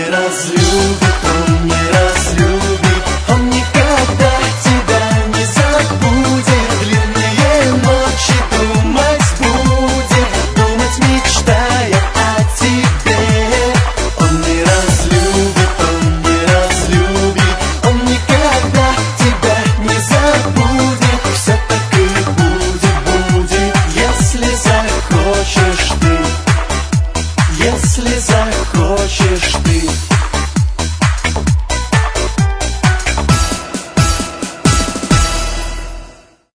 не разлюбит, он не разлюбит, он никогда тебя не забудет. Длинные ночи думать будет, думать мечтая о тебе. Он не разлюбит, он не разлюбит, он никогда тебя не забудет. Все так и будет, если захочешь ты, если захочешь ты.